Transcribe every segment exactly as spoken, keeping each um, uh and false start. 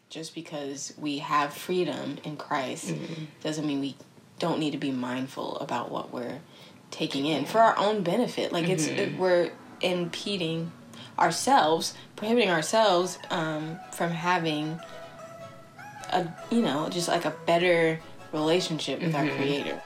just because we have freedom in Christ mm-hmm. doesn't mean we don't need to be mindful about what we're taking in for our own benefit. Like, mm-hmm. it's it, we're impeding ourselves, prohibiting ourselves um, from having a, you know, just like a better relationship with mm-hmm. our Creator.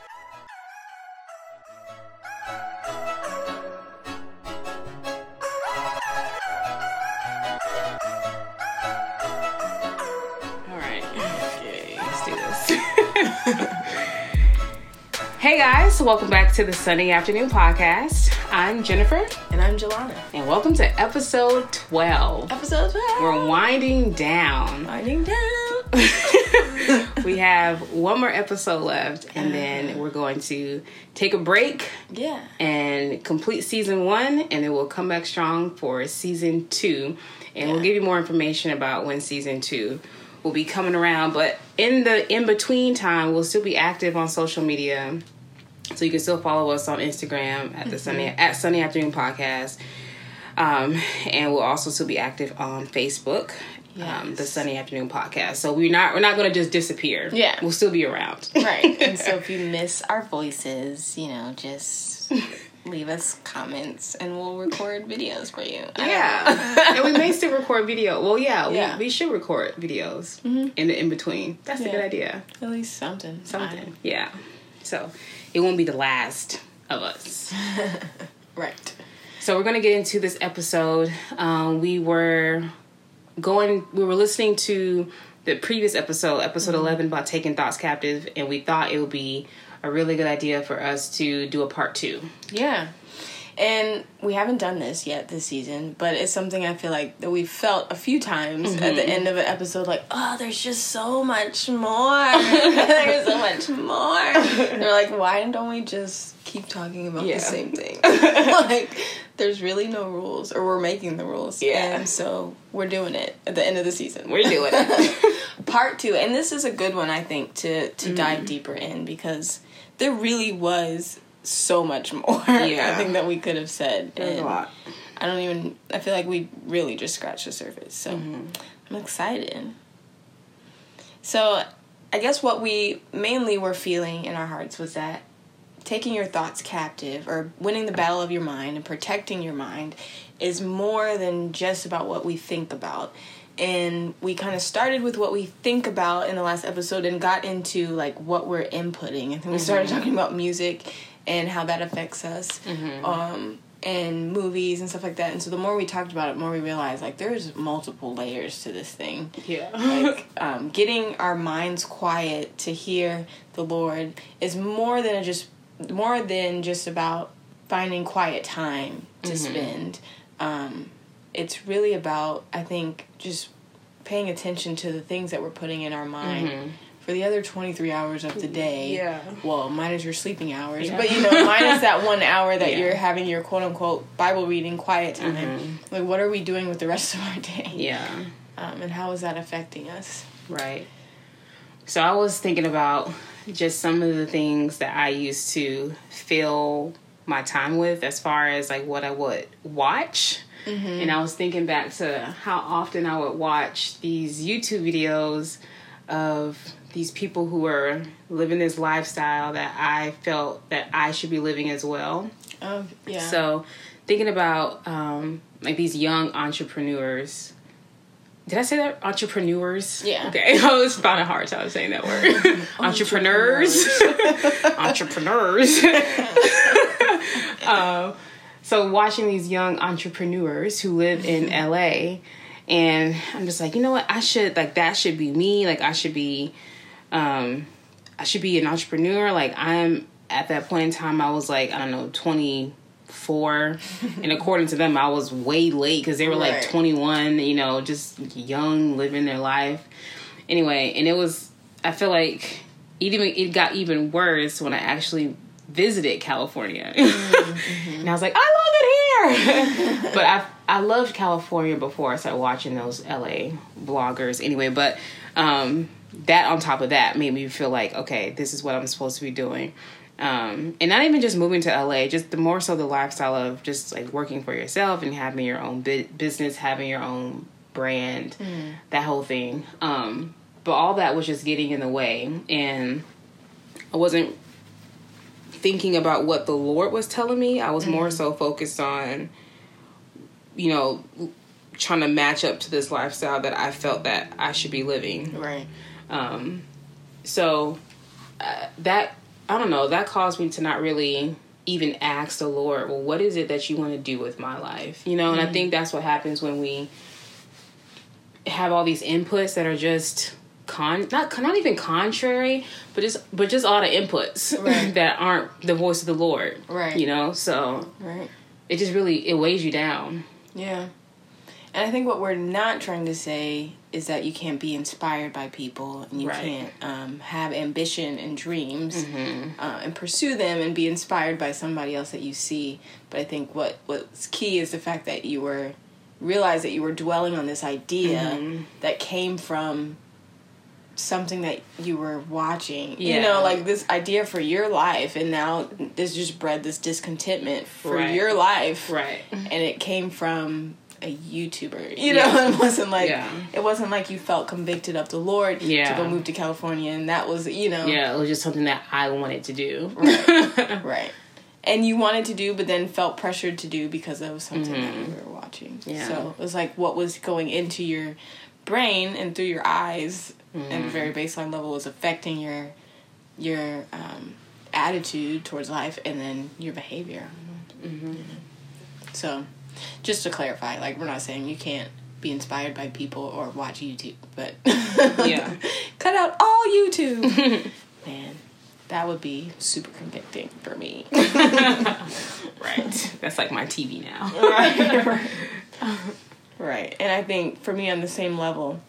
Hey guys, welcome back to the Sunday Afternoon Podcast. I'm Jennifer. And I'm Jelana. And welcome to episode twelve. Episode twelve. We're winding down. Winding down. We have one more episode left, and then we're going to take a break. Yeah. And complete season one, and then we'll come back strong for season two. And yeah. we'll give you more information about when season two will be coming around. But in the in-between time, we'll still be active on social media. So you can still follow us on Instagram at the mm-hmm. Sunday at Sunday Afternoon Podcast. Um, and we'll also still be active on Facebook. Yes. Um, the Sunday Afternoon Podcast. So we're not we're not going to just disappear. Yeah. We'll still be around. Right. And so if you miss our voices, you know, just leave us comments and we'll record videos for you. Yeah. And we may still record video. Well, yeah, we, yeah. we should record videos mm-hmm. in the in-between. That's yeah. a good idea. At least something. Something. Yeah. So it won't be the last of us. Right. So we're going to get into this episode. Um, we were going, we were listening to the previous episode, episode mm-hmm. eleven, about taking thoughts captive, and we thought it would be a really good idea for us to do a part two. Yeah. And we haven't done this yet this season, but it's something I feel like that we've felt a few times mm-hmm. at the end of an episode, like, oh, there's just so much more. There's so much more. They're like, why don't we just keep talking about yeah. the same thing? Like, there's really no rules, or we're making the rules. Yeah. And so we're doing it at the end of the season. We're doing it. Part two. And this is a good one, I think, to, to mm-hmm. dive deeper in, because there really was so much more. Yeah. I think that we could have said. There's a lot. I don't even, I feel like we really just scratched the surface. So mm-hmm. I'm excited. So I guess what we mainly were feeling in our hearts was that taking your thoughts captive, or winning the battle of your mind and protecting your mind, is more than just about what we think about. And we kind of started with what we think about in the last episode and got into like what we're inputting. And then we started mm-hmm. talking about music and how that affects us, mm-hmm. um, and movies and stuff like that. And so the more we talked about it, the more we realized like there's multiple layers to this thing. Yeah. Like um, getting our minds quiet to hear the Lord is more than a just more than just about finding quiet time to mm-hmm. spend. Um, it's really about, I think, just paying attention to the things that we're putting in our mind. Mm-hmm. For the other twenty-three hours of the day, yeah. well, minus your sleeping hours, yeah. but, you know, minus that one hour that yeah. you're having your quote-unquote Bible reading quiet time. Mm-hmm. Like, what are we doing with the rest of our day? Yeah. Um, and how is that affecting us? Right. So I was thinking about just some of the things that I used to fill my time with as far as, like, what I would watch. Mm-hmm. And I was thinking back to how often I would watch these YouTube videos of these people who are living this lifestyle that I felt that I should be living as well. Oh, yeah. So thinking about um, like these young entrepreneurs. Did I say that? Entrepreneurs? Yeah. Okay. I was finding a hard time saying that word. Entrepreneurs. Entrepreneurs. um, so watching these young entrepreneurs who live in L A, and I'm just like, you know what? I should, like, that should be me. Like, I should be, um, I should be an entrepreneur. Like, I'm, at that point in time, I was like, I don't know, twenty-four. And according to them, I was way late because they were like right. twenty-one, you know, just young, living their life. Anyway, and it was, I feel like it, even, it got even worse when I actually visited California. Mm-hmm. And I was like, I love it here. But I I loved California before I started watching those L A vloggers anyway. But um, that on top of that made me feel like, okay, this is what I'm supposed to be doing. Um, and not even just moving to L A, just the more so the lifestyle of just like working for yourself and having your own bi- business, having your own brand, mm. that whole thing. Um, but all that was just getting in the way, and I wasn't thinking about what the Lord was telling me. I was mm-hmm. more so focused on, you know, trying to match up to this lifestyle that I felt that I should be living. Right. Um, so uh, that, I don't know, that caused me to not really even ask the Lord, well, what is it that you want to do with my life? You know, and mm-hmm. I think that's what happens when we have all these inputs that are just con not not even contrary, but just but just a lot of inputs right. that aren't the voice of the Lord. Right. You know, so right. it just really it weighs you down. Yeah. And I think what we're not trying to say is that you can't be inspired by people and you right. can't um, have ambition and dreams mm-hmm. uh, and pursue them and be inspired by somebody else that you see. But I think what what's key is the fact that you were realize that you were dwelling on this idea mm-hmm. that came from something that you were watching, yeah. you know, like this idea for your life, and now this just bred this discontentment for right. your life, right? And it came from a YouTuber, you know. Yeah. It wasn't like yeah. it wasn't like you felt convicted of the Lord yeah. to go move to California, and that was, you know, yeah, it was just something that I wanted to do, right, right, and you wanted to do, but then felt pressured to do because that was something mm-hmm. that you were watching. Yeah, so it was like what was going into your brain and through your eyes. Mm-hmm. At a very baseline level was affecting your your um, attitude towards life and then your behavior. Mm-hmm. So, just to clarify, like, we're not saying you can't be inspired by people or watch YouTube, but yeah, cut out all YouTube. Man, that would be super convicting for me. Right. That's like my T V now. Right. Right. Right. And I think for me on the same level,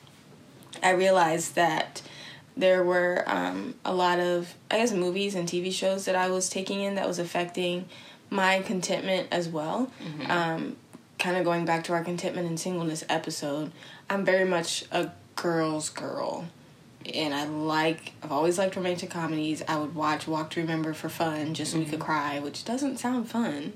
I realized that there were um, a lot of, I guess, movies and T V shows that I was taking in that was affecting my contentment as well. Mm-hmm. Um, kind of going back to our contentment and singleness episode, I'm very much a girl's girl. And I like, I've always liked romantic comedies. I would watch Walk to Remember for fun, just so mm-hmm. we could cry, which doesn't sound fun.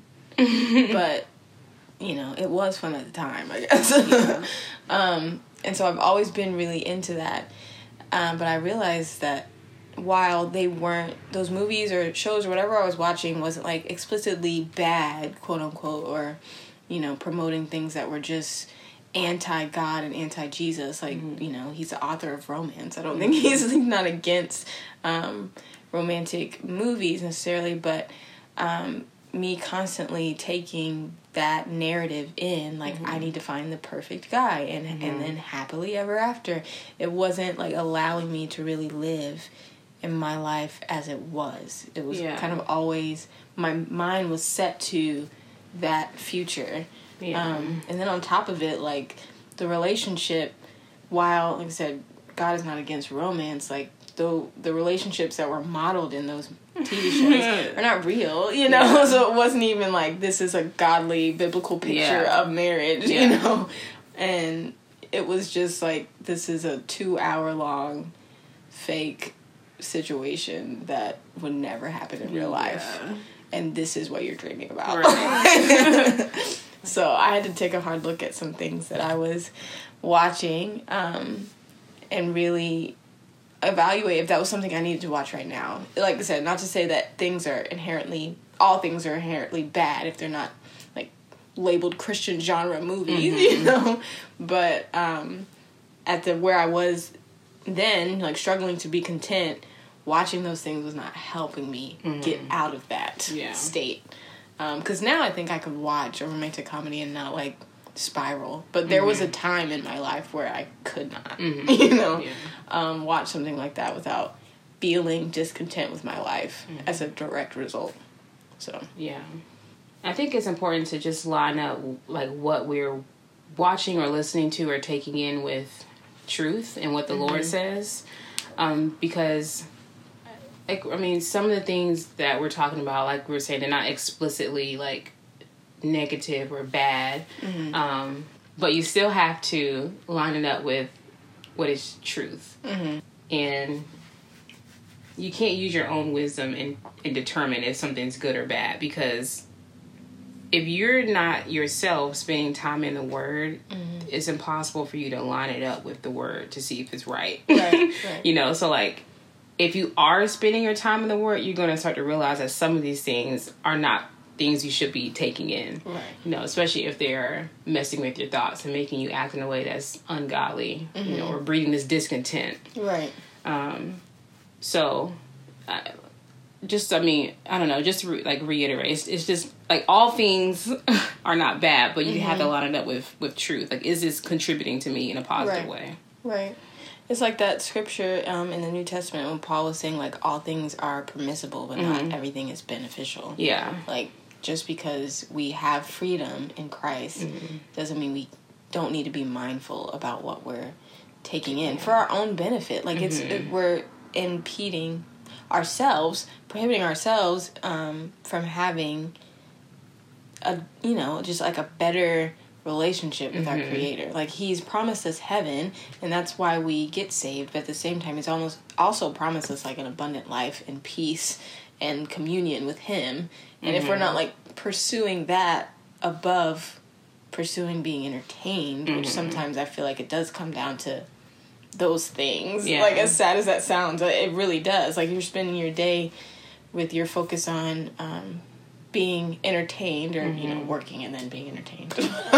But, you know, it was fun at the time, I guess. Yeah. um, and so I've always been really into that. Um, but I realized that while they weren't, those movies or shows or whatever I was watching wasn't like explicitly bad, quote unquote, or, you know, promoting things that were just anti-God and anti-Jesus. Like, mm-hmm. you know, he's the author of romance. I don't think he's like, not against um, romantic movies necessarily, but um, me constantly taking that narrative in, like, mm-hmm. I need to find the perfect guy and mm-hmm. and then happily ever after. It wasn't like allowing me to really live in my life as it was. It was yeah. kind of always, my mind was set to that future. Yeah. Um, and then on top of it, like, the relationship, while, like I said, God is not against romance, like, the, the relationships that were modeled in those T V shows are not real, you know? Yeah. So it wasn't even like, this is a godly, biblical picture yeah. of marriage, yeah. you know? And it was just like, this is a two-hour-long fake situation that would never happen in real life. Yeah. And this is what you're dreaming about. Right. So I had to take a hard look at some things that I was watching um, and really evaluate if that was something I needed to watch right now. Like I said, not to say that things are inherently, all things are inherently bad if they're not, like, labeled Christian genre movies, mm-hmm. you know? But um, at the where I was then, like, struggling to be content, watching those things was not helping me mm-hmm. get out of that yeah. state. Because um, now I think I could watch a romantic comedy and not, like, spiral. But there mm-hmm. was a time in my life where I could not, mm-hmm. you know, yeah. um, watch something like that without feeling discontent with my life mm-hmm. as a direct result. So, yeah. I think it's important to just line up, like, what we're watching or listening to or taking in with truth and what the mm-hmm. Lord says. Um, because... Like, I mean, some of the things that we're talking about, like we were saying, they're not explicitly, like, negative or bad. Mm-hmm. Um, but you still have to line it up with what is truth. Mm-hmm. And you can't use your own wisdom and, and determine if something's good or bad, because if you're not yourself spending time in the Word, mm-hmm. it's impossible for you to line it up with the Word to see if it's right. Right, right. You know, so like, if you are spending your time in the Word, you're going to start to realize that some of these things are not things you should be taking in. Right. You know, especially if they're messing with your thoughts and making you act in a way that's ungodly, mm-hmm. you know, or breeding this discontent. Right. Um, so, I, just, I mean, I don't know, just to re- like reiterate, it's, it's just like all things are not bad, but you mm-hmm. have to line it up with, with truth. Like, is this contributing to me in a positive right. way? Right. It's like that scripture um, in the New Testament when Paul was saying, like, all things are permissible, but mm-hmm. not everything is beneficial. Yeah. Like, just because we have freedom in Christ mm-hmm. doesn't mean we don't need to be mindful about what we're taking in yeah. for our own benefit. Like, mm-hmm. it's it, we're impeding ourselves, prohibiting ourselves um, from having a, you know, just like a better relationship with mm-hmm. our Creator. Like, He's promised us heaven, and that's why we get saved, but at the same time, He's almost also promised us like an abundant life and peace and communion with Him. And mm-hmm. if we're not like pursuing that above pursuing being entertained, mm-hmm. which sometimes I feel like it does come down to those things. Yeah. Like, as sad as that sounds, it really does. Like, you're spending your day with your focus on um, being entertained or, mm-hmm. you know, working and then being entertained.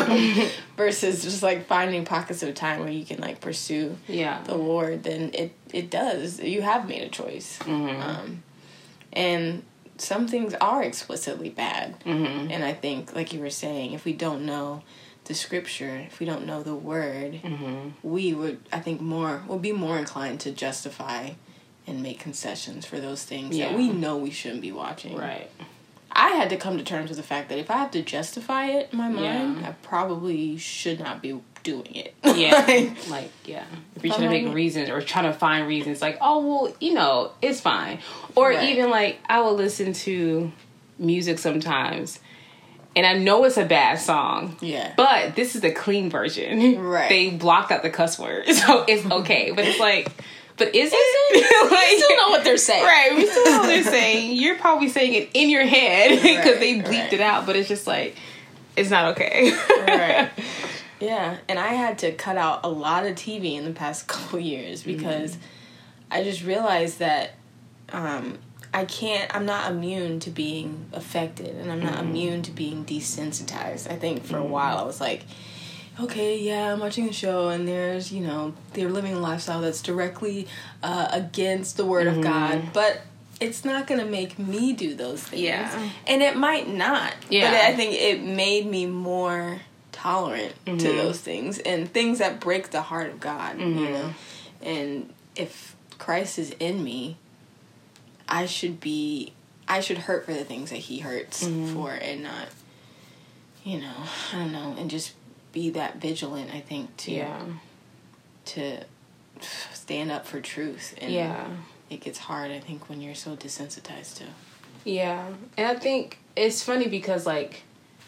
Versus just, like, finding pockets of time where you can, like, pursue yeah. the Lord, then it, it does. You have made a choice. Mm-hmm. Um, and some things are explicitly bad. Mm-hmm. And I think, like you were saying, if we don't know the scripture, if we don't know the word, mm-hmm. we would, I think, more, will be more inclined to justify and make concessions for those things yeah. that we know we shouldn't be watching. Right. I had to come to terms with the fact that if I have to justify it in my mind, yeah. I probably should not be doing it. Yeah. like, like, yeah. If you're trying to make reasons or trying to find reasons, like, oh, well, you know, it's fine. Or right. even, like, I will listen to music sometimes, and I know it's a bad song. Yeah. But this is the clean version. Right. They blocked out the cuss word, so it's okay. But it's like, but is it? Like, we still know what they're saying. Right, we still know what they're saying. You're probably saying it in your head because right, they bleeped right. it out, but it's just like, it's not okay. Right. Yeah, and I had to cut out a lot of T V in the past couple years because mm-hmm. I just realized that um, I can't, I'm not immune to being affected, and I'm not mm-hmm. immune to being desensitized. I think for mm-hmm. a while I was like, okay, yeah, I'm watching a show, and there's, you know, they're living a lifestyle that's directly uh, against the Word mm-hmm. of God, but it's not going to make me do those things. Yeah. And it might not. Yeah. But I think it made me more tolerant mm-hmm. to those things and things that break the heart of God, mm-hmm. you know? And if Christ is in me, I should be, I should hurt for the things that He hurts mm-hmm. for and not, you know, I don't know, and just be that vigilant, I think, to yeah. to stand up for truth. And yeah. it gets hard, I think, when you're so desensitized to. Yeah. And I think it's funny because, like,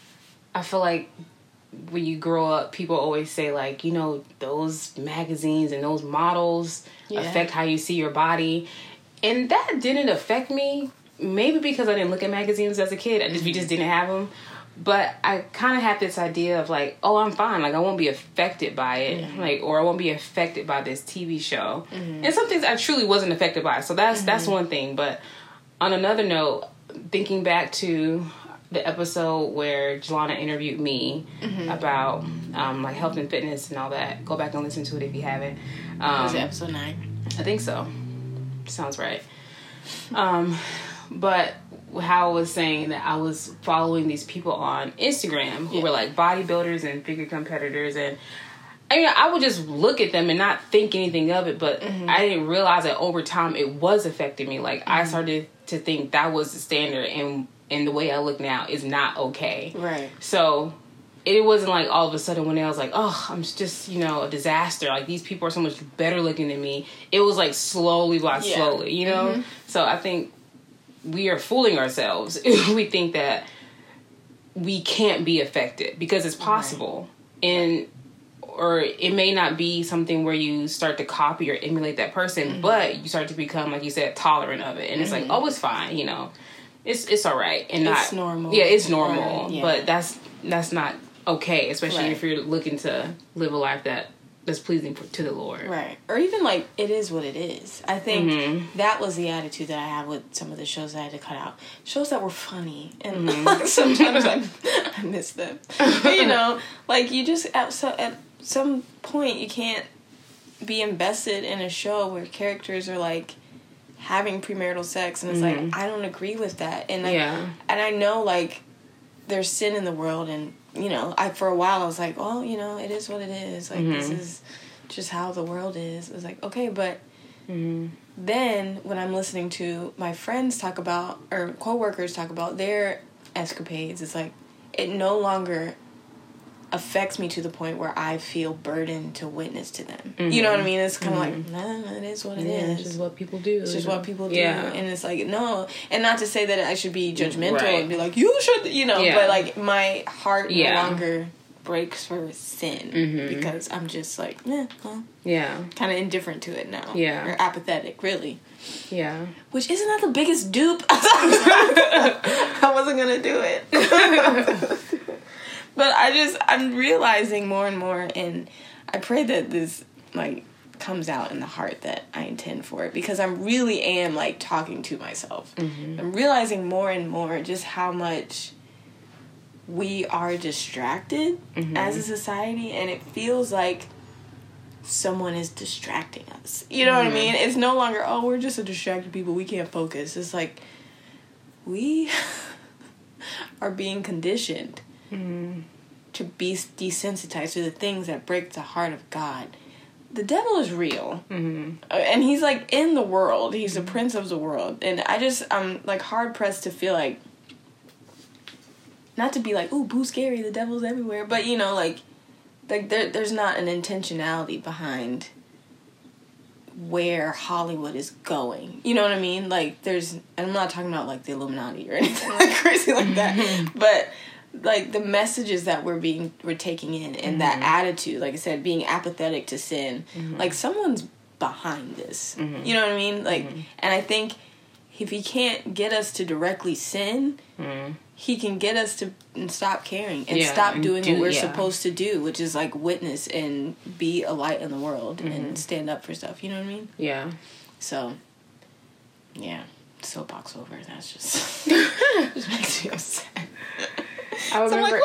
I feel like when you grow up, people always say, like, you know, those magazines and those models yeah. affect how you see your body. And that didn't affect me. Maybe because I didn't look at magazines as a kid. I just, we just didn't have them. But I kind of have this idea of, like, oh, I'm fine. Like, I won't be affected by it. Mm-hmm. Like, or I won't be affected by this T V show. Mm-hmm. And some things I truly wasn't affected by. So that's mm-hmm. that's one thing. But on another note, thinking back to the episode where Jelana interviewed me mm-hmm. about, um, like, health and fitness and all that. Go back and listen to it if you haven't. Um, was it episode nine? I think so. Sounds right. Um, but how I was saying that I was following these people on Instagram who yeah. were like bodybuilders and figure competitors, and I mean, I would just look at them and not think anything of it, but mm-hmm. I didn't realize that over time it was affecting me. Like mm-hmm. I started to think that was the standard, and and the way I look now is not okay. Right. So it wasn't like all of a sudden when I was like, oh, I'm just, you know, a disaster. Like, these people are so much better looking than me. It was like slowly by yeah. slowly, you know? Mm-hmm. So I think we are fooling ourselves if we think that we can't be affected, because it's possible. Right. And, or it may not be something where you start to copy or emulate that person, mm-hmm. but you start to become, like you said, tolerant of it. And it's mm-hmm. like, oh, it's fine, you know? it's it's all right and it's not normal. Yeah, it's normal, right, yeah. but that's that's not okay, especially right. if you're looking to live a life that that's pleasing for, to the Lord. Right. Or even, like, it is what it is. I think mm-hmm. that was the attitude that I have with some of the shows that I had to cut out. Shows that were funny. And mm-hmm. like, sometimes I, I miss them. But, you know, like, you just, at, so, at some point, you can't be invested in a show where characters are, like, having premarital sex. And it's mm-hmm. like, I don't agree with that. And I, yeah. and I know, like, there's sin in the world, and you know, I for a while I was like, well, you know, it is what it is. Like mm-hmm. this is just how the world is. It was like, okay, but mm-hmm. then when I'm listening to my friends talk about or coworkers talk about their escapades, it's like it no longer affects me to the point where I feel burdened to witness to them. Mm-hmm. You know what I mean? It's kind of mm-hmm. like, nah, it is what it yeah, is. It's just what people do. It's just what people do. Yeah. And it's like, no. And not to say that I should be judgmental right. and be like, you should, you know, yeah. but like my heart yeah. no longer breaks for sin mm-hmm. because I'm just like, eh, well, yeah, kind of indifferent to it now. Yeah. Or apathetic, really. Yeah. Which isn't that the biggest dupe? I wasn't going to do it. But I just, I'm realizing more and more, and I pray that this, like, comes out in the heart that I intend for it, because I really am, like, talking to myself. Mm-hmm. I'm realizing more and more just how much we are distracted mm-hmm. as a society, and it feels like someone is distracting us. You know mm-hmm. what I mean? It's no longer, oh, we're just a distracted people, we can't focus. It's like, we are being conditioned Mm-hmm. to be desensitized to the things that break the heart of God. The devil is real. Mm-hmm. Uh, and he's, like, in the world. He's mm-hmm. the prince of the world. And I just, I'm, like, hard-pressed to feel like, not to be like, ooh, boo, scary, the devil's everywhere. But, you know, like, like there, there's not an intentionality behind where Hollywood is going. You know what I mean? Like, there's, and I'm not talking about, like, the Illuminati or anything like crazy like that. But like the messages that we're being we're taking in, and mm-hmm. that attitude, like I said, being apathetic to sin, mm-hmm. like someone's behind this. Mm-hmm. You know what I mean? Like, mm-hmm. and I think if he can't get us to directly sin, mm-hmm. he can get us to stop caring and yeah, stop doing do, what we're yeah. supposed to do, which is like witness and be a light in the world mm-hmm. and stand up for stuff. You know what I mean? Yeah. So, yeah, soapbox over. That's just just makes me upset. I so I'm like,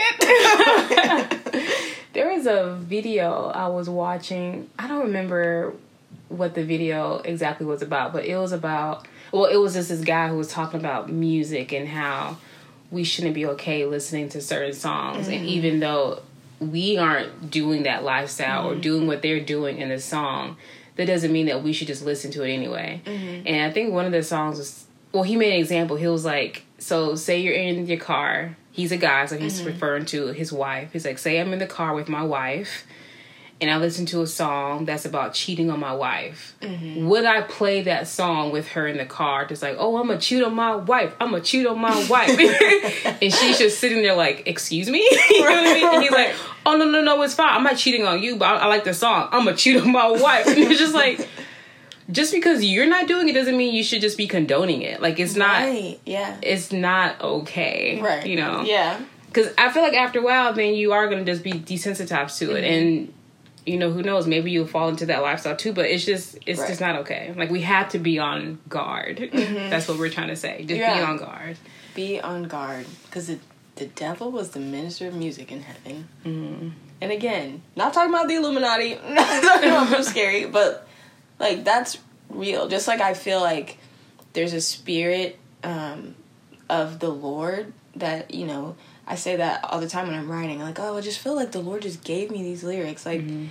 wait a second. There was a video I was watching. I don't remember what the video exactly was about, but it was about, well, it was just this guy who was talking about music and how we shouldn't be okay listening to certain songs. Mm-hmm. And even though we aren't doing that lifestyle mm-hmm. or doing what they're doing in the song, that doesn't mean that we should just listen to it anyway. Mm-hmm. And I think one of the songs was, well, he made an example. He was like, so say you're in your car. He's a guy, so he's mm-hmm. referring to his wife. He's like, say I'm in the car with my wife, and I listen to a song that's about cheating on my wife. Mm-hmm. Would I play that song with her in the car? Just like, oh, I'm going to cheat on my wife. I'm going to cheat on my wife. And she's just sitting there like, excuse me? You know what I mean? And he's like, oh, no, no, no, it's fine. I'm not cheating on you, but I, I like the song. I'm going to cheat on my wife. And it's just like, just because you're not doing it doesn't mean you should just be condoning it. Like, it's not, right. yeah. it's not okay. Right. You know? Yeah. Because I feel like after a while, then you are going to just be desensitized to mm-hmm. it. And, you know, who knows? Maybe you'll fall into that lifestyle too, but it's just, it's right. just not okay. Like, we have to be on guard. Mm-hmm. That's what we're trying to say. Just yeah. be on guard. Be on guard. Because the, the devil was the minister of music in heaven. Mm-hmm. And again, not talking about the Illuminati. Not talking about Bruce Scary, but like, that's real. Just like I feel like there's a spirit um, of the Lord that, you know, I say that all the time when I'm writing. Like, oh, I just feel like the Lord just gave me these lyrics. Like, mm-hmm.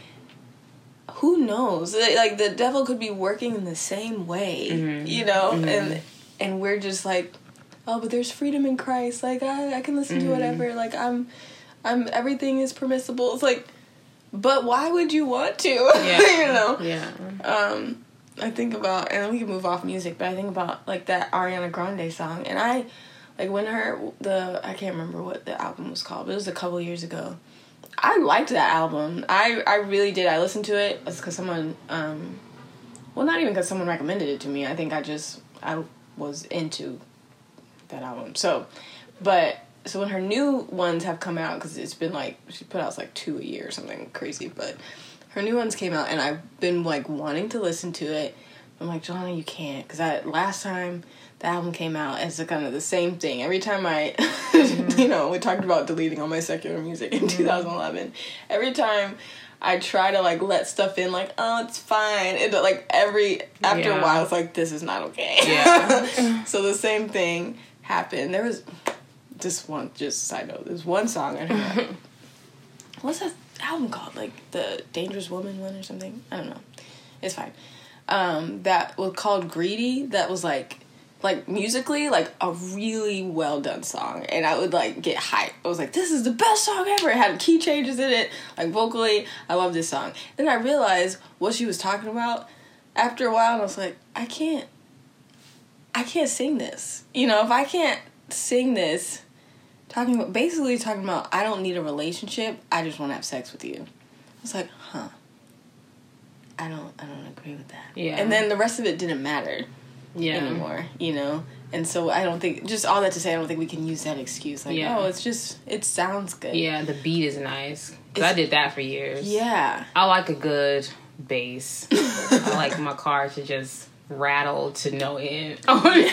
who knows? Like, the devil could be working in the same way, mm-hmm. you know? Mm-hmm. And and we're just like, oh, but there's freedom in Christ. Like, I, I can listen mm-hmm. to whatever. Like, I'm, I'm, everything is permissible. It's like, but why would you want to? Yeah. You know? Yeah. Um, I think about, and we can move off music, but I think about, like, that Ariana Grande song. And I, like, when her, the, I can't remember what the album was called, but it was a couple years ago. I liked that album. I, I really did. I listened to it because someone, um, well, not even because someone recommended it to me. I think I just, I was into that album. So, but so when her new ones have come out, because it's been like she put out like two a year or something crazy, but her new ones came out, and I've been like wanting to listen to it. I'm like, Joanna, you can't, because I last time the album came out, it's kind of the same thing. Every time I, mm-hmm. you know, we talked about deleting all my secular music in mm-hmm. twenty eleven. Every time I try to like let stuff in, like, oh, it's fine. It like every after yeah. a while, it's like, this is not okay. Yeah. So the same thing happened. There was just one, just side note. There's one song I heard. What's that album called? Like the Dangerous Woman one or something? I don't know. It's fine. Um, that was called Greedy. That was like. Like, musically, like, a really well-done song. And I would, like, get hyped. I was like, this is the best song ever. It had key changes in it. Like, vocally, I love this song. Then I realized what she was talking about after a while. And I was like, I can't, I can't sing this. You know, if I can't sing this, talking about, basically talking about, I don't need a relationship. I just want to have sex with you. I was like, huh. I don't, I don't agree with that. Yeah. And then the rest of it didn't matter. Yeah. Anymore, you know? And so I don't think, just all that to say, I don't think we can use that excuse. Like, yeah. oh, it's just, it sounds good. Yeah, the beat is nice. Because I did that for years. Yeah. I like a good bass. I like my car to just rattle to no end.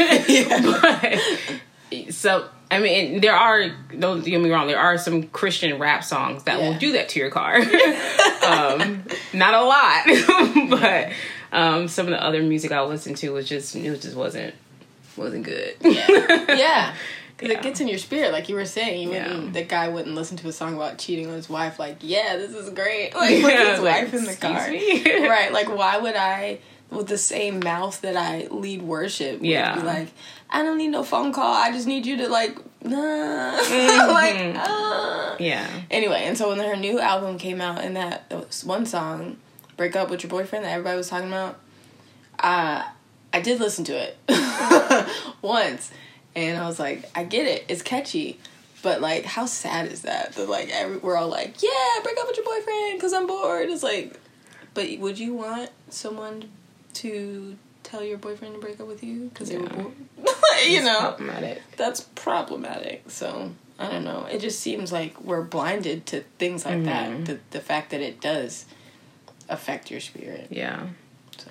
But, so, I mean, there are, don't get me wrong, there are some Christian rap songs that yeah. will do that to your car. um, not a lot, but... Um, some of the other music I listened to was just, it just wasn't, wasn't good. Yeah. Yeah. Because yeah. it gets in your spirit, like you were saying. You wouldn't, yeah. the guy wouldn't listen to a song about cheating on his wife, like, yeah, this is great. Like, with yeah, his like, wife in the car. Me? Right. Like, why would I, with the same mouth that I lead worship, yeah. be like, I don't need no phone call. I just need you to, like, nah. Mm-hmm. Like, ah. Yeah. Anyway, and so when her new album came out, and that, that was one song, Break Up With Your Boyfriend, that everybody was talking about, uh, I did listen to it once, and I was like, I get it, it's catchy, but, like, how sad is that? That, like, every, we're all like, yeah, break up with your boyfriend, because I'm bored. It's like, but would you want someone to tell your boyfriend to break up with you because yeah. they were bored? You know? Problematic. That's problematic, so... I don't know. It just seems like we're blinded to things like mm-hmm. that. The the fact that it does affect your spirit. Yeah. So.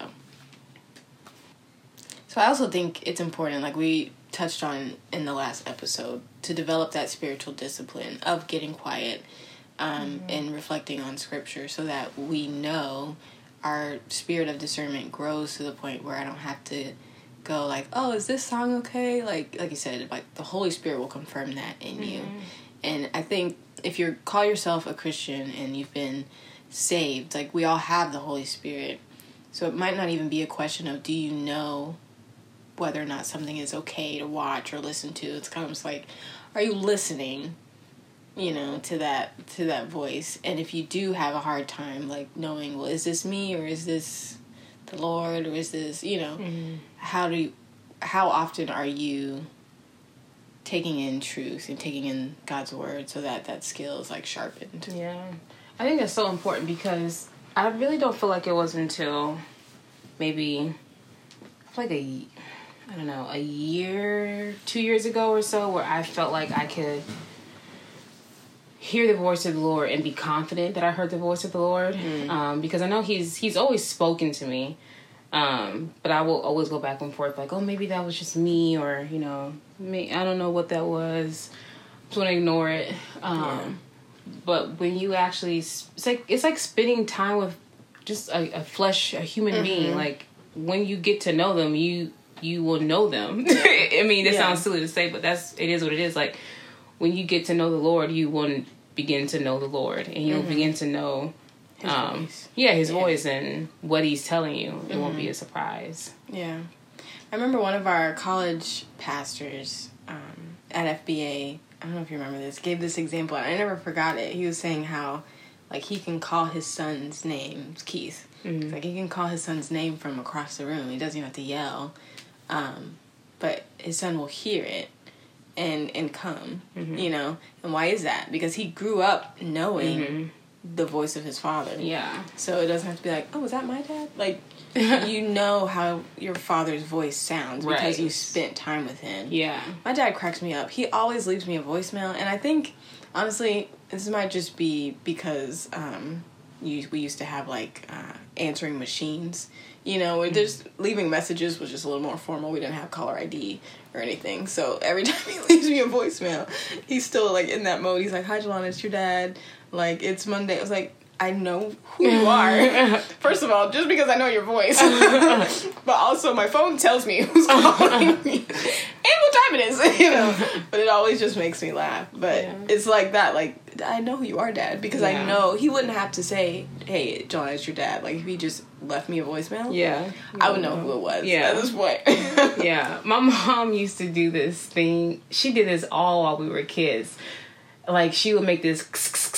So I also think it's important, like we touched on in the last episode, to develop that spiritual discipline of getting quiet um, mm-hmm. and reflecting on scripture so that we know our spirit of discernment grows to the point where I don't have to go like, oh, is this song okay? Like like you said, like the Holy Spirit will confirm that in mm-hmm. you. And I think if you call yourself a Christian and you've been saved, like we all have the Holy Spirit, so it might not even be a question of do you know whether or not something is okay to watch or listen to. It's kind of just like, are you listening, you know, to that to that voice? And if you do have a hard time like knowing, well, is this me or is this the Lord or is this, you know, mm-hmm. how do you, how often are you taking in truth and taking in God's word so that that skill is like sharpened? Yeah. I think that's so important because I really don't feel like it was until maybe like a, I don't know, a year, two years ago or so where I felt like I could hear the voice of the Lord and be confident that I heard the voice of the Lord. Mm. Um, because I know he's he's always spoken to me. Um, but I will always go back and forth like, oh, maybe that was just me or, you know, me, I don't know what that was. Just want to ignore it. Um, yeah. But when you actually, it's like it's like spending time with just a, a flesh, a human mm-hmm. being. Like when you get to know them, you you will know them. I mean, that yeah. sounds silly to say, but that's it is what it is. Like when you get to know the Lord, you will begin to know the Lord, and you'll mm-hmm. begin to know his um, voice. Yeah, his yeah. voice and what he's telling you. It mm-hmm. won't be a surprise. Yeah, I remember one of our college pastors um, at F B A. I don't know if you remember this, gave this example, and I never forgot it. He was saying how, like, he can call his son's name, Keith. Mm-hmm. Like, he can call his son's name from across the room. He doesn't even have to yell. Um, but his son will hear it and and come, mm-hmm. you know? And why is that? Because he grew up knowing mm-hmm. the voice of his father. Yeah. So it doesn't have to be like, oh, is that my dad? Like, you know how your father's voice sounds because right. you spent time with him. Yeah. My dad cracks me up. He always leaves me a voicemail, and I think, honestly, this might just be because um, you, we used to have, like, uh, answering machines. You know, where there's leaving messages was just a little more formal. We didn't have caller I D or anything. So every time he leaves me a voicemail, he's still, like, in that mode. He's like, hi, Jelana, it's your dad. Like, it's Monday. I was like, I know who you are. First of all, just because I know your voice. But also, my phone tells me who's calling me. And what time it is, you know. But it always just makes me laugh. But yeah. It's like that. Like, I know who you are, Dad. Because yeah. I know he wouldn't have to say, hey, John, it's your dad. Like, if he just left me a voicemail, yeah, I would know who it was yeah. at this point. Yeah. My mom used to do this thing. She did this all while we were kids. Like, she would make this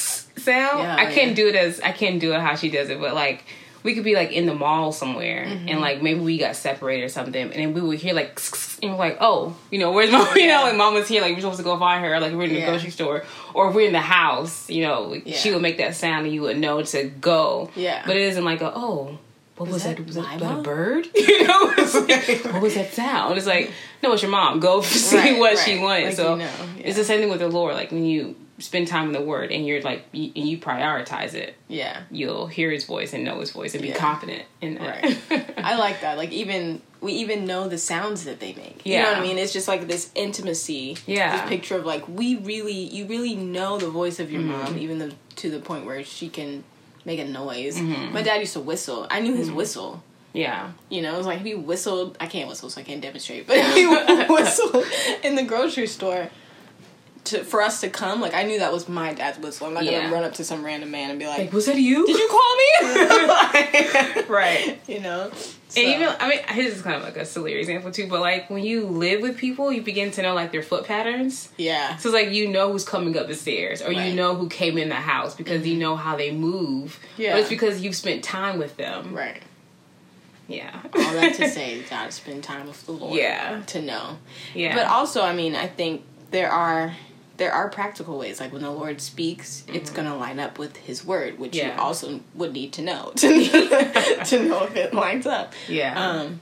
sound. Yeah, I can't yeah. do it as I can't do it how she does it, but like we could be like in the mall somewhere mm-hmm. and like maybe we got separated or something, and then we would hear like and we're like, oh, you know, where's mom? You know, like mama's here, like we're supposed to go find her, like we're in the yeah. grocery store, or if we're in the house, you know, yeah. she would make that sound and you would know to go. Yeah, but it isn't like a, oh, what was, was that? that? Was that, that a bird? You know, it's like, what was that sound? It's like, no, it's your mom. Go see right, what right. she wanted. Like, so you know, yeah. it's the same thing with the Lord. Like when you spend time in the Word and you're like, you, and you prioritize it. Yeah, you'll hear His voice and know His voice and be yeah. confident in that. Right. I like that. Like even we even know the sounds that they make. You yeah. know what I mean? It's just like this intimacy. Yeah, this picture of like we really, you really know the voice of your mm-hmm. mom, even though, to the point where she can make a noise. Mm-hmm. My dad used to whistle. I knew his mm-hmm. whistle. Yeah. You know, it was like if he whistled, I can't whistle, so I can't demonstrate, but if he whistled in the grocery store to, for us to come, like I knew that was my dad's whistle. I'm not yeah. gonna run up to some random man and be like, like was that you? Did you call me? Like, right. You know? So. And even, I mean, his is kind of like a silly example too, but like when you live with people, you begin to know like their foot patterns. Yeah. So it's like you know who's coming up the stairs, or right. you know who came in the house because mm-hmm. you know how they move. Yeah. But it's because you've spent time with them. Right. Yeah. All that to say, you gotta spend time with the Lord. Yeah. To know. Yeah. But also, I mean, I think there are there are practical ways. Like when the Lord speaks, mm-hmm. it's gonna line up with His word, which yeah. you also would need to know to to know if it lines up. Yeah. Um,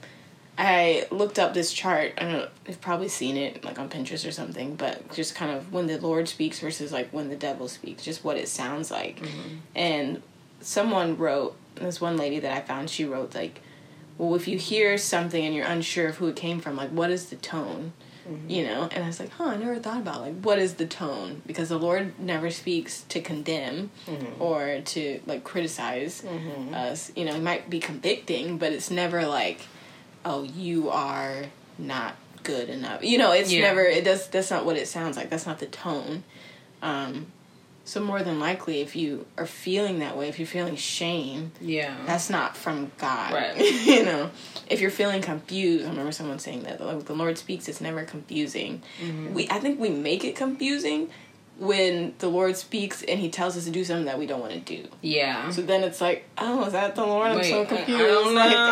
I looked up this chart. I don't know, you've probably seen it like on Pinterest or something, but just kind of when the Lord speaks versus like when the devil speaks, just what it sounds like. Mm-hmm. And someone wrote, this one lady that I found, she wrote like, well, if you hear something and you're unsure of who it came from, like, what is the tone? Mm-hmm. You know? And I was like, huh, I never thought about, like, what is the tone? Because the Lord never speaks to condemn mm-hmm. or to, like, criticize mm-hmm. us. You know, He might be convicting, but it's never like, oh, you are not good enough. You know, it's yeah. never, it does, that's not what it sounds like. That's not the tone. Um, So more than likely, if you are feeling that way, if you're feeling shame, yeah, that's not from God. Right. You know, if you're feeling confused, I remember someone saying that, like, the Lord speaks, it's never confusing. Mm-hmm. We, I think we make it confusing when the Lord speaks and He tells us to do something that we don't want to do. Yeah. So then it's like, oh, is that the Lord? I'm Wait, so confused. I don't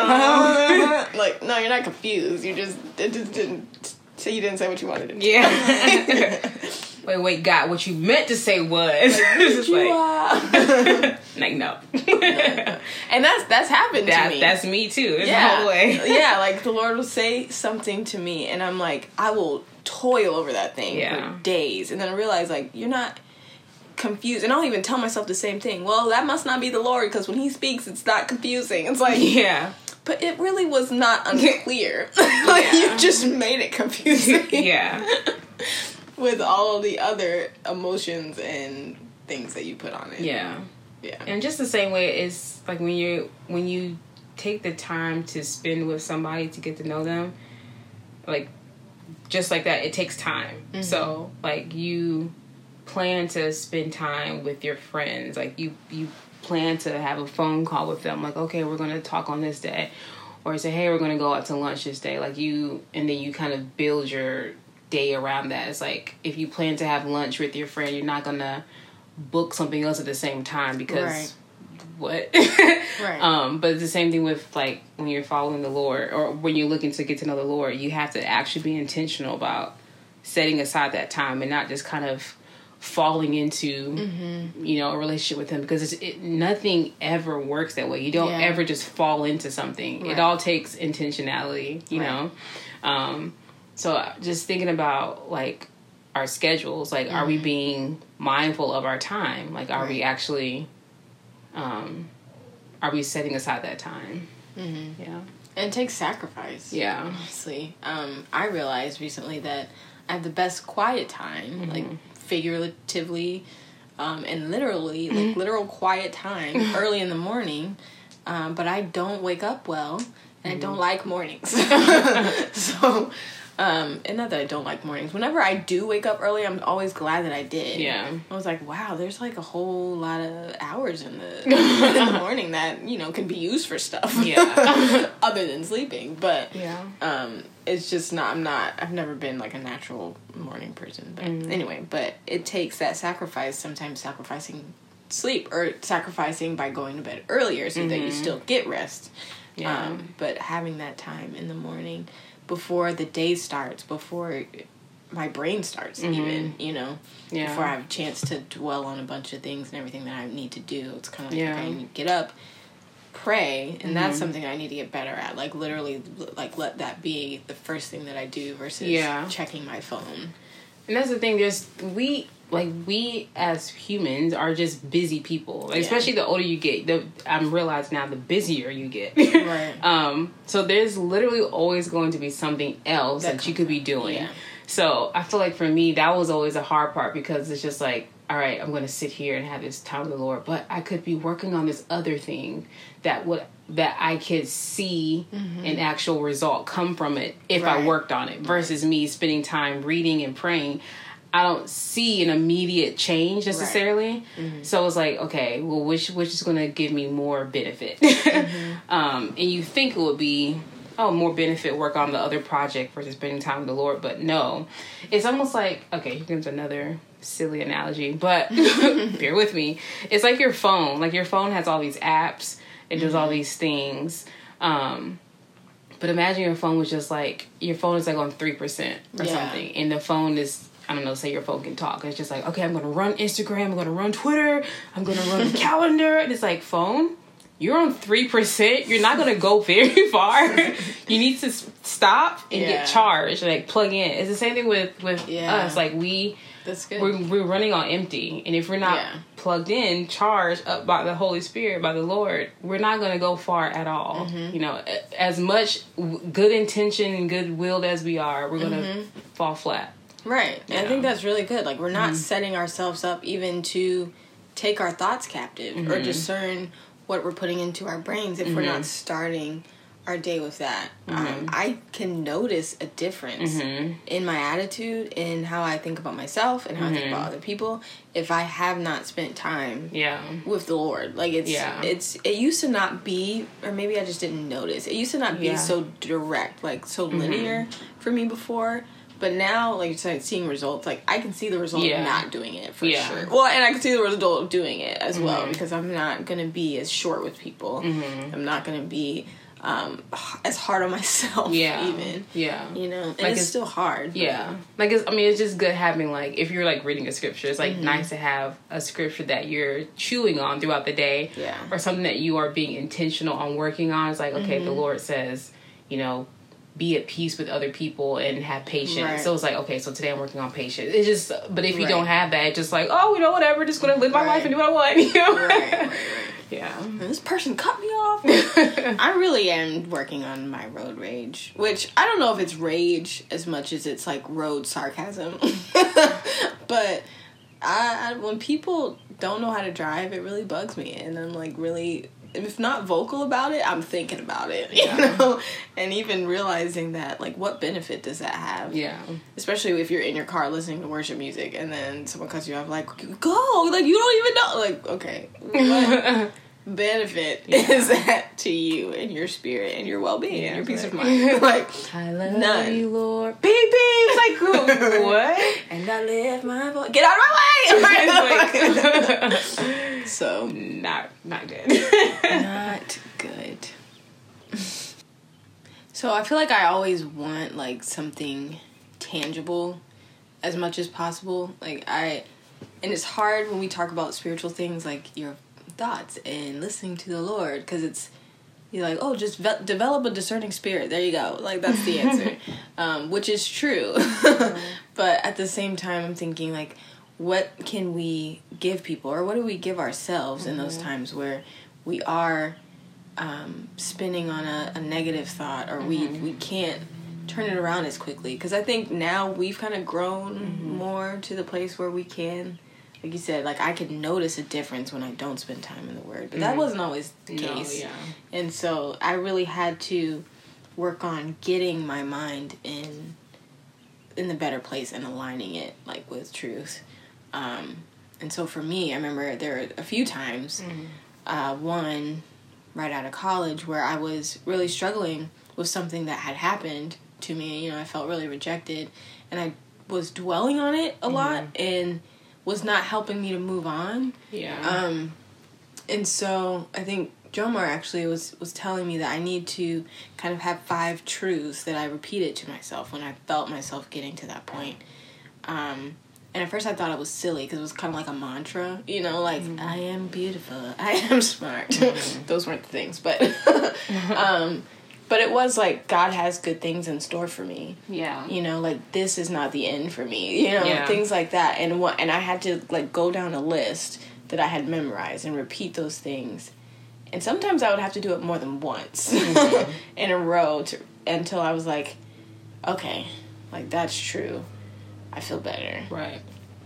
know. Like, like, no, you're not confused. You just, it just didn't, say you didn't say what you wanted to do. Yeah. Wait, wait, God, what you meant to say was... Like, just you like, like, no. And that's that's happened that, to me. That's me, too. It's yeah. the whole way. Yeah, like, the Lord will say something to me, and I'm like, I will toil over that thing yeah. for days. And then I realize, like, you're not confused. And I'll even tell myself the same thing. Well, that must not be the Lord, because when He speaks, it's not confusing. It's like... Yeah. But it really was not unclear. Like, yeah. you just made it confusing. Yeah. With all the other emotions and things that you put on it. Yeah. Yeah. And just the same way it's like when you when you take the time to spend with somebody to get to know them, like just like that, it takes time. Mm-hmm. So like you plan to spend time with your friends. Like you you plan to have a phone call with them, like, okay, we're gonna talk on this day. Or say, hey, we're gonna go out to lunch this day. Like you and then you kind of build your day around that. It's like if you plan to have lunch with your friend, you're not gonna book something else at the same time because right. what? Right. Um, but it's the same thing with like when you're following the Lord or when you're looking to get to know the Lord, you have to actually be intentional about setting aside that time and not just kind of falling into, mm-hmm. you know, a relationship with him, because it's, it, nothing ever works that way. You don't yeah. ever just fall into something. Right. It all takes intentionality, you right. know? Um, so just thinking about, like, our schedules, like, mm-hmm. are we being mindful of our time? Like, are right. we actually, um, are we setting aside that time? Mm-hmm. Yeah. And it takes sacrifice. Yeah. Honestly. Um, I realized recently that I have the best quiet time, mm-hmm. like, figuratively, um, and literally, like, mm-hmm. literal quiet time early in the morning, um, but I don't wake up well, and mm-hmm. I don't like mornings. So, um, and not that I don't like mornings. Whenever I do wake up early, I'm always glad that I did. Yeah. I was like, wow, there's, like, a whole lot of hours in the, in the morning that, you know, can be used for stuff. Yeah. Other than sleeping. But, yeah. um, it's just not, I'm not, I've never been, like, a natural morning person. But mm-hmm. anyway, but it takes that sacrifice, sometimes sacrificing sleep, or sacrificing by going to bed earlier so mm-hmm. that you still get rest. Yeah. Um, but having that time in the morning before the day starts, before my brain starts, mm-hmm. even, you know, yeah. before I have a chance to dwell on a bunch of things and everything that I need to do. It's kind of like, yeah. okay, I need to get up, pray, and mm-hmm. that's something I need to get better at. Like, literally, like, let that be the first thing that I do versus yeah. checking my phone. And that's the thing, there's, we, like, we as humans are just busy people. Like, yeah. Especially the older you get, the, I'm realizing now the busier you get. Right. um, so there's literally always going to be something else that, that you could be doing. Yeah. So I feel like for me, that was always a hard part, because it's just like, all right, I'm going to sit here and have this time with the Lord, but I could be working on this other thing that would, that I could see mm-hmm. an actual result come from it if right. I worked on it, versus right. me spending time reading and praying. I don't see an immediate change necessarily. Right. Mm-hmm. So it's like, okay, well, which which is going to give me more benefit? Mm-hmm. um, and you think it would be, oh, more benefit, work on the other project versus spending time with the Lord. But no, it's almost like, okay, here comes another silly analogy, but bear with me. It's like your phone. Like, your phone has all these apps. It does mm-hmm. all these things. Um, but imagine your phone was just like, your phone is like on three percent or yeah. something. And the phone is, I don't know, say your phone can talk. It's just like, okay, I'm going to run Instagram. I'm going to run Twitter. I'm going to run the calendar. And it's like, phone, you're on three percent. You're not going to go very far. You need to stop and yeah. get charged, like, plug in. It's the same thing with, with yeah. us. Like, we... That's good. We're, we're running on empty. And if we're not yeah. plugged in, charged up by the Holy Spirit, by the Lord, we're not going to go far at all. Mm-hmm. You know, as much good intention and good-willed as we are, we're going to mm-hmm. fall flat. Right. And I think that's really good. Like, we're not mm-hmm. setting ourselves up even to take our thoughts captive mm-hmm. or discern what we're putting into our brains if mm-hmm. we're not starting our day with that. Mm-hmm. Um, I can notice a difference mm-hmm. in my attitude, in how I think about myself and how mm-hmm. I think about other people, if I have not spent time yeah. with the Lord. Like, it's, yeah. it's, it used to not be, or maybe I just didn't notice, it used to not be yeah. so direct, like, so mm-hmm. linear for me before. But now, like you said, seeing results, like, I can see the result yeah. of not doing it, for yeah. sure. Well, and I can see the result of doing it as mm-hmm. well, because I'm not going to be as short with people. Mm-hmm. I'm not going to be um, as hard on myself, yeah. even. Yeah. You know? And like it's, it's still hard. Yeah. Like, it's, I mean, it's just good having, like, if you're, like, reading a scripture, it's, like, mm-hmm. nice to have a scripture that you're chewing on throughout the day. Yeah. Or something that you are being intentional on working on. It's like, okay, mm-hmm. the Lord says, you know, be at peace with other people and have patience. Right. So it's like, okay, so today I'm working on patience. It's just, but if you right. don't have that, it's just like, oh, you know, whatever, just gonna live my right. life and do what I want. You know? Right, right, right. Yeah. And this person cut me off. I really am working on my road rage, which I don't know if it's rage as much as it's like road sarcasm. But I, I when people don't know how to drive, it really bugs me, and I'm like really, if not vocal about it, I'm thinking about it, you yeah. know? And even realizing that, like, what benefit does that have? Yeah. Especially if you're in your car listening to worship music and then someone cuts you off, like, go! Like, you don't even know! Like, okay. What benefit yeah. is that to you and your spirit and your well-being yeah, and your peace right. of mind? Like, I love none. you, Lord. Beep, beep! Like, what? And I lift my voice. Get out of my way! So, not, not good. Not good. So I feel like I always want, like, something tangible as much as possible. Like, I and it's hard when we talk about spiritual things like your thoughts and listening to the Lord, because it's, you're like, oh, just ve- develop a discerning spirit. There you go. Like, that's the answer, um, which is true. But at the same time, I'm thinking, like, what can we give people, or what do we give ourselves mm-hmm. in those times where we are um, spinning on a, a negative thought, or mm-hmm. we, we can't turn it around as quickly? Because I think now we've kind of grown mm-hmm. more to the place where we can, like you said, like I can notice a difference when I don't spend time in the Word. But mm-hmm. that wasn't always the case. No, yeah. And so I really had to work on getting my mind in in the better place and aligning it, like, with truth. Um, and so for me, I remember there were a few times, mm-hmm. uh, one right out of college, where I was really struggling with something that had happened to me. You know, I felt really rejected, and I was dwelling on it a mm-hmm. lot, and was not helping me to move on. Yeah. Um, and so I think Jomar actually was, was telling me that I need to kind of have five truths that I repeated to myself when I felt myself getting to that point. Um, and at first I thought it was silly because it was kind of like a mantra, you know, like, mm-hmm. I am beautiful, I am smart. Mm-hmm. Those weren't the things, but... um, but it was like, God has good things in store for me. Yeah. You know, like, this is not the end for me, you know, yeah. things like that. And what, and I had to, like, go down a list that I had memorized and repeat those things. And sometimes I would have to do it more than once mm-hmm. in a row to, until I was like, okay, like, that's true. I feel better. Right.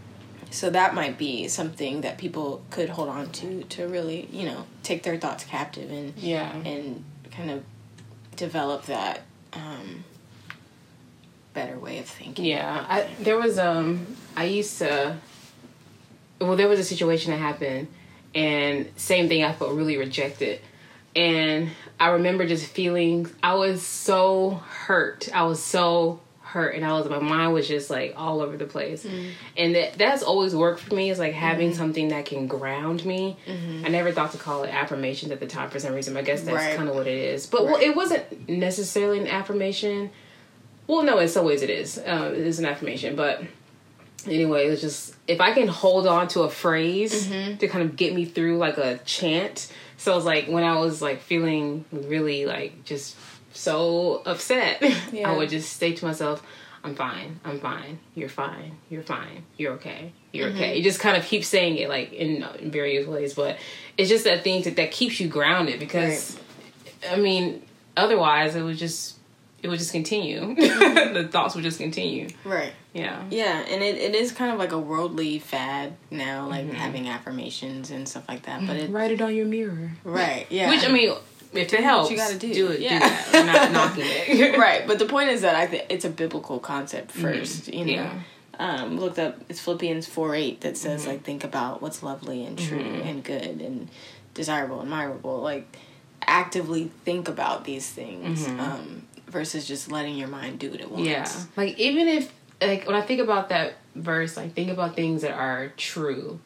So that might be something that people could hold on to, to really, you know, take their thoughts captive and yeah. and kind of develop that um, better way of thinking. Yeah. I, there was, um, I used to, well, there was a situation that happened, and same thing, I felt really rejected. And I remember just feeling, I was so hurt. I was so hurt, and I was, my mind was just like all over the place. Mm. And that that's always worked for me, is like having mm. something that can ground me. Mm-hmm. I never thought to call it affirmations at the time for some reason, but I guess that's right. kind of what it is. But right. well, it wasn't necessarily an affirmation. Well, no, in some ways it is. Uh, it is an affirmation, but anyway, it was just, if I can hold on to a phrase mm-hmm. to kind of get me through, like a chant. So it was like, when I was like feeling really like just so upset, yeah. I would just say to myself, I'm fine, I'm fine, you're fine, you're fine, you're okay, you're mm-hmm. okay. You just kind of keep saying it, like, in, in various ways, but it's just that thing that, that keeps you grounded, because, right. I mean, otherwise it would just, it would just continue. The thoughts would just continue. Right. Yeah. Yeah, and it, it is kind of like a worldly fad now, like mm-hmm. having affirmations and stuff like that, but it... Write it on your mirror. Right, yeah. Which, I mean... If it helps, you gotta do. do it. Yeah. Do that. I'm not knocking it. Right, but the point is that I think it's a biblical concept first. Mm-hmm. You know, yeah. um, looked up. It's Philippians four eight that says mm-hmm. like, think about what's lovely and true mm-hmm. and good and desirable, admirable. Like, actively think about these things mm-hmm. um, versus just letting your mind do it at once. Yeah, like, even if, like, when I think about that verse, like, think about things that are true,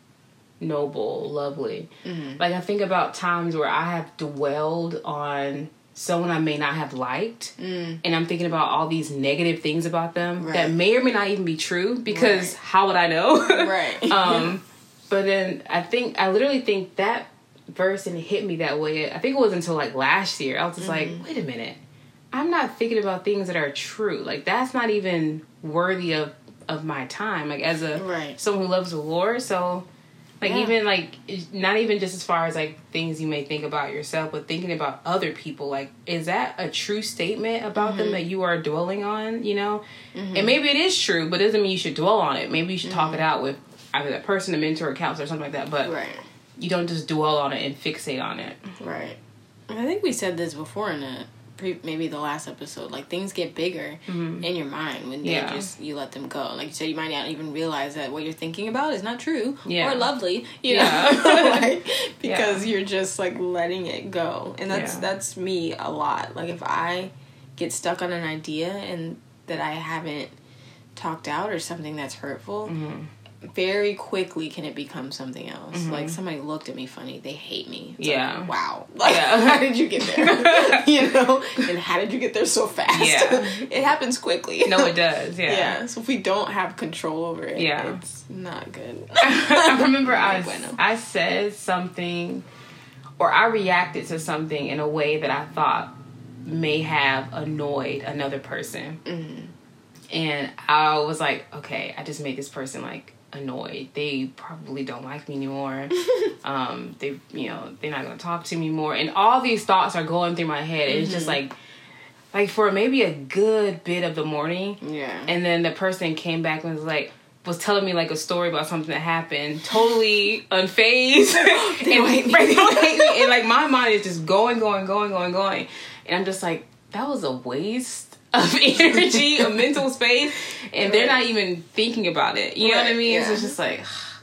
noble, lovely. Mm-hmm. Like, I think about times where I have dwelled on someone I may not have liked, mm. and I'm thinking about all these negative things about them right. that may or may not even be true, because right. how would I know? Right. um, but then I think, I literally think that verse, and it hit me that way, I think it was until like last year, I was just mm-hmm. like, wait a minute, I'm not thinking about things that are true. Like, that's not even worthy of, of my time, like, as a right. someone who loves the Lord. So like, yeah. even, like, not even just as far as, like, things you may think about yourself, but thinking about other people. Like, is that a true statement about mm-hmm. them that you are dwelling on, you know? Mm-hmm. And maybe it is true, but it doesn't mean you should dwell on it. Maybe you should mm-hmm. talk it out with either that person, a mentor, a counselor, or something like that. But right. you don't just dwell on it and fixate on it. Right. I think we said this before in a... maybe the last episode, like, things get bigger mm-hmm. in your mind when they yeah. just, you let them go. Like you said, you might not even realize that what you're thinking about is not true yeah. or lovely, you yeah. know, like, because yeah. you're just, like, letting it go. And that's, yeah. that's me a lot. Like, if I get stuck on an idea and that I haven't talked out, or something that's hurtful, mm-hmm. very quickly can it become something else. Mm-hmm. Like, somebody looked at me funny, they hate me. It's yeah. Like, wow. Like, yeah. how did you get there? You know? And how did you get there so fast? Yeah. It happens quickly. No, it does. Yeah. Yeah. So if we don't have control over it, yeah. it's not good. I remember I, bueno. I said something, or I reacted to something in a way that I thought may have annoyed another person. Mm-hmm. And I was like, okay, I just made this person, like, annoyed. They probably don't like me anymore. um, they, you know, they're not going to talk to me more. And all these thoughts are going through my head. And mm-hmm. it's just like, like for maybe a good bit of the morning. Yeah. And then the person came back and was like, was telling me like a story about something that happened, totally unfazed. They don't hate me. They don't hate me. And like my mind is just going, going, going, going, going. And I'm just like, that was a waste of energy, a mental space, and right. they're not even thinking about it. You right. know what I mean? Yeah. So it's just like,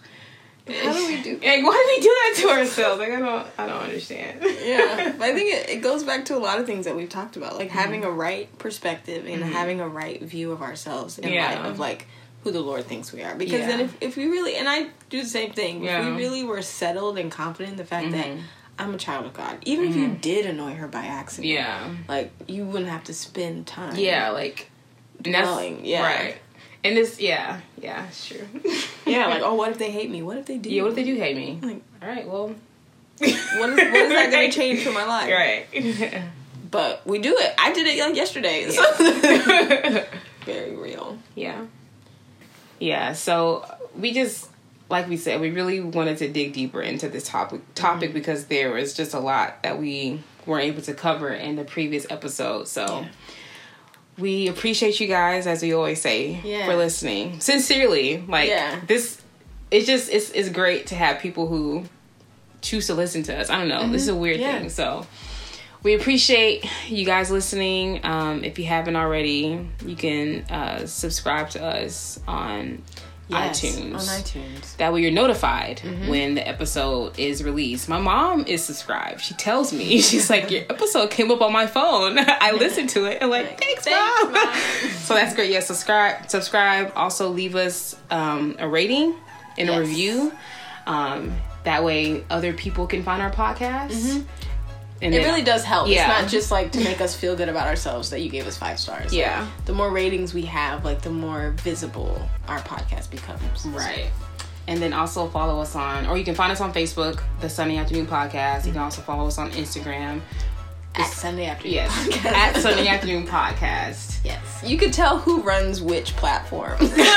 how do we do that? Like, why do we do that to ourselves? Like, I don't, I don't understand. Yeah, but I think it, it goes back to a lot of things that we've talked about, like mm-hmm. having a right perspective and mm-hmm. having a right view of ourselves in yeah. light of like who the Lord thinks we are. Because yeah. then if if we really, and I do the same thing, yeah. if we really were settled and confident in the fact mm-hmm. that I'm a child of God. Even mm-hmm. if you did annoy her by accident. Yeah. Like, you wouldn't have to spend time. Yeah, like, dwelling. Yeah. Right. And this, yeah, yeah, it's true. Yeah, like, oh, what if they hate me? What if they do? Yeah, what if they do hate me? Like, all right, well. what is, what is that going to change for my life? Right. But we do it. I did it, like, yesterday. Yeah. Very real. Yeah. Yeah, so we just... Like we said, we really wanted to dig deeper into this topic topic mm-hmm. because there was just a lot that we weren't able to cover in the previous episode. So yeah. we appreciate you guys, as we always say, yeah. for listening. Sincerely. Like yeah. this it's just it's it's great to have people who choose to listen to us. I don't know. Mm-hmm. This is a weird yeah. thing. So we appreciate you guys listening. Um, if you haven't already, you can uh, subscribe to us on Yes, iTunes. on iTunes. That way you're notified mm-hmm. when the episode is released. My mom is subscribed. She tells me, she's like, your episode came up on my phone. I listened to it. I'm like, thanks, thanks Mom. Mom. So that's great. Yeah, subscribe. Subscribe. Also leave us um, a rating and yes. a review. Um, that way other people can find our podcast. Mm-hmm. And it then, really does help. Yeah. It's not just like to make us feel good about ourselves that you gave us five stars. Yeah. Like, the more ratings we have, like the more visible our podcast becomes. Right. And then also follow us on, or you can find us on Facebook, The Sunday Afternoon Podcast. You can also follow us on Instagram. At Sunday Afternoon yes, Podcast. At Sunday Afternoon Podcast. Yes. You could tell who runs which platform.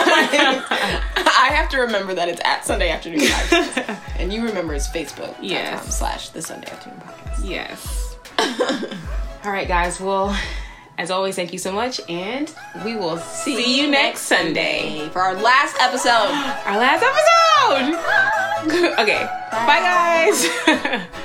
I have to remember that it's at Sunday Afternoon Podcast. And you remember it's Facebook. Yes. Slash The Sunday Afternoon Podcast. Yes. All right, guys. Well, as always, thank you so much. And we will see, see you next Sunday. Sunday for our last episode. Our last episode. Okay. Bye, Bye guys.